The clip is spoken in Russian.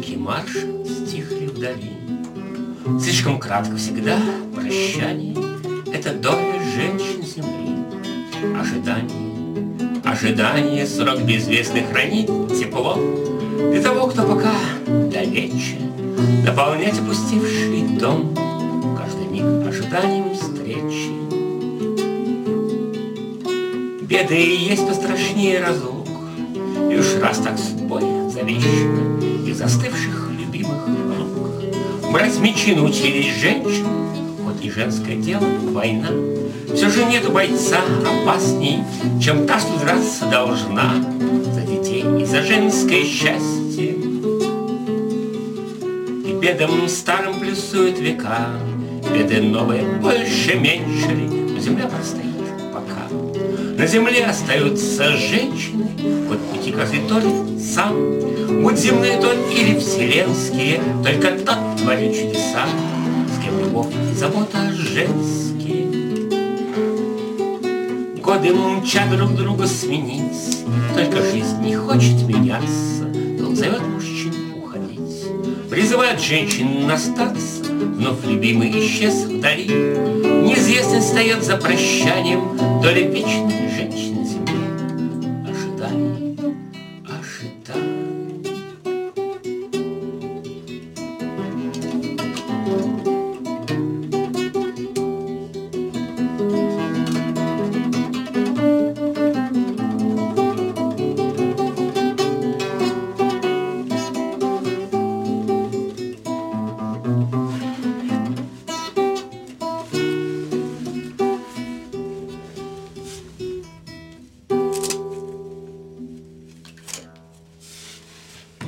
Звонкие марши стихли вдали. Слишком кратко всегда прощание — это доля женщин земли. Ожидание срок безвестный хранит тепло для того, кто пока далече, наполнять опустевший дом каждый миг ожиданием встречи. Беды и есть пострашнее разлук, и уж раз так судьбой завещано из застывших любимых рук. Брать мечи научились женщины, хоть и женское дело война. Все же нету бойца опасней, чем та, что драться должна за детей и за женское счастье. И бедам старым плюсуют века, беды новые больше меньше ли, но земля простоит пока. На земле остаются женщины, вот пути каждый торит сам. Будь земные то или вселенские, только тот творит чудеса, с кем любовь и забота женские. Годы мчат друг друга сменить, только жизнь не хочет меняться. Долг зовет мужчин уходить, призывает женщин остаться. Вновь любимый исчез вдали, неизвестность встает за прощанием, доля вечной жизни.